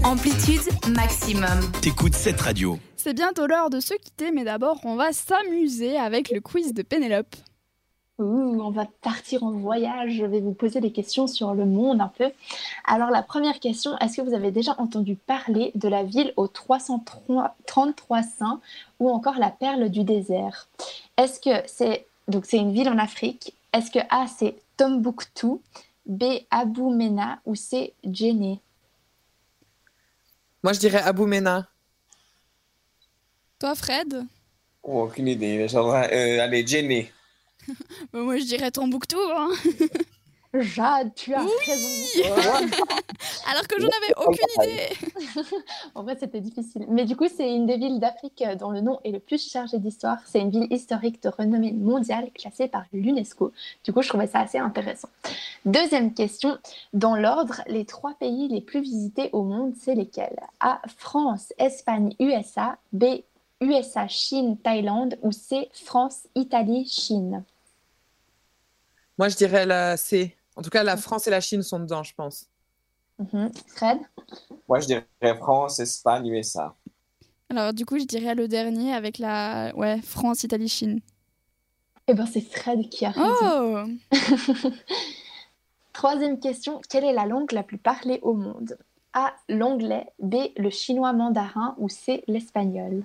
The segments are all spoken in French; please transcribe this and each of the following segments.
Amplitude maximum. T'écoutes cette radio. C'est bientôt l'heure de se quitter, mais d'abord, on va s'amuser avec le quiz de Pénélope. On va partir en voyage. Je vais vous poser des questions sur le monde un peu. Alors, la première question, est-ce que vous avez déjà entendu parler de la ville aux 333 saints ou encore la perle du désert? Est-ce que c'est une ville en Afrique? Est-ce que A, c'est Tombouctou, B, Abou Mena ou C, Djenné? Moi, je dirais Abou Mena. Toi, Fred? Oh, aucune idée. Allez, Djenné. Moi, je dirais Tombouctou. Hein. Jade, tu as raison. Alors que je n'avais aucune idée. En vrai, c'était difficile. Mais du coup, c'est une des villes d'Afrique dont le nom est le plus chargé d'histoire. C'est une ville historique de renommée mondiale classée par l'UNESCO. Du coup, je trouvais ça assez intéressant. Deuxième question. Dans l'ordre, les 3 pays les plus visités au monde, c'est lesquels? A, France, Espagne, USA. B, USA, Chine, Thaïlande. Ou C, France, Italie, Chine. Moi, je dirais la C. En tout cas, la France et la Chine sont dedans, je pense. Fred? Moi, je dirais France, Espagne, USA. Alors, du coup, je dirais le dernier avec la France, Italie, Chine. Eh bien, c'est Fred qui a raison. Oh. Troisième question. Quelle est la langue la plus parlée au monde? A, l'anglais. B, le chinois mandarin. Ou C, l'espagnol.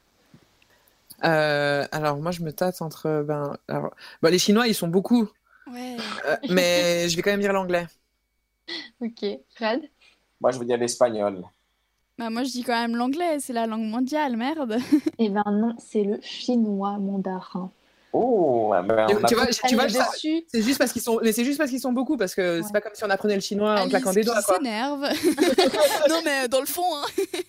Alors, moi, je me tâte entre... les Chinois, ils sont beaucoup. Ouais. Mais je vais quand même dire l'anglais. Ok. Fred? Moi, je veux dire l'espagnol. Bah, moi, je dis quand même l'anglais. C'est la langue mondiale, merde. Eh ben non, c'est le chinois mandarin. Oh, tu vois, c'est juste parce qu'ils sont... Mais c'est juste parce qu'ils sont beaucoup, parce que c'est pas comme si on apprenait le chinois en claquant des doigts, quoi. S'énerve. Non, mais dans le fond, hein.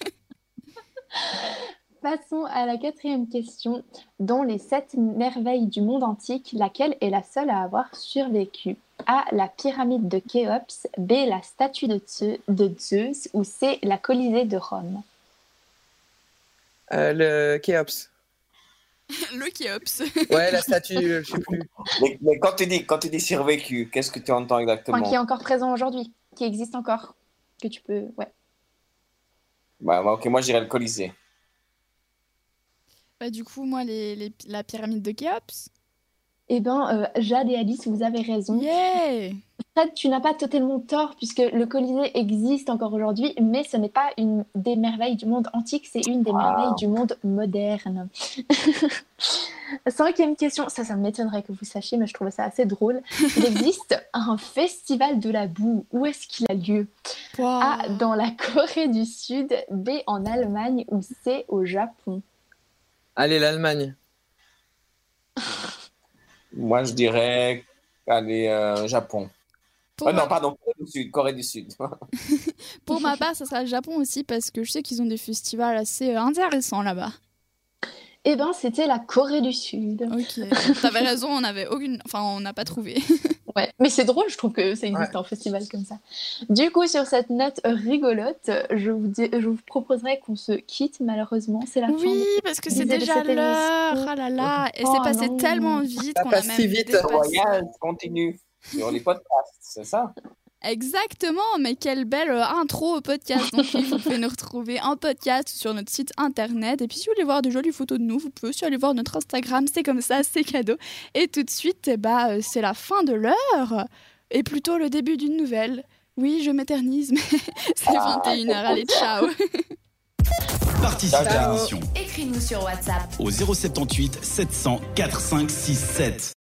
Passons à la 4e question. Dans les 7 merveilles du monde antique, laquelle est la seule à avoir survécu? A, la pyramide de Khéops. B, la statue de Zeus. Ou C, la Colisée de Rome. Le Khéops. Le Khéops. Ouais, la statue, je sais plus. Mais quand tu dis survécu, qu'est-ce que tu entends exactement? Enfin, qui est encore présent aujourd'hui, qui existe encore, que tu peux... Ouais. Ok, moi je dirais le Colisée. Du coup, moi, la pyramide de Khéops. Eh bien, Jade et Alice, vous avez raison. Yeah! Fred, tu n'as pas totalement tort, puisque le Colisée existe encore aujourd'hui, mais ce n'est pas une des merveilles du monde antique, c'est une des merveilles du monde moderne. 5e question, ça m'étonnerait que vous sachiez, mais je trouvais ça assez drôle. Il existe un festival de la boue. Où est-ce qu'il a lieu? Wow. A, dans la Corée du Sud. B, en Allemagne. Ou C, au Japon. Allez, l'Allemagne. Moi, je dirais, Japon. Non, pardon, Corée du Sud. Pour ma part, ça sera le Japon aussi, parce que je sais qu'ils ont des festivals assez intéressants là-bas. Eh ben, c'était la Corée du Sud. Ok, t'avais raison, on n'a pas trouvé. Ouais, mais c'est drôle, je trouve que ça existe un festival comme ça. Du coup, sur cette note rigolote, je vous proposerais qu'on se quitte, malheureusement. C'est la fin. Oui, parce que c'est déjà l'heure. Ah là là, et c'est passé tellement vite qu'on a même dépassé. Le voyage continue sur les podcasts, c'est ça? Exactement, mais quelle belle intro au podcast. Donc vous pouvez nous retrouver en podcast sur notre site internet. Et puis si vous voulez voir de jolies photos de nous, vous pouvez aussi aller voir notre Instagram. C'est comme ça, c'est cadeau. Et tout de suite, c'est la fin de l'heure. Et plutôt le début d'une nouvelle. Oui, je m'éternise, mais c'est 21h. Allez, ciao. Participe à l'émission. Écris-nous sur WhatsApp au 078 700 4567.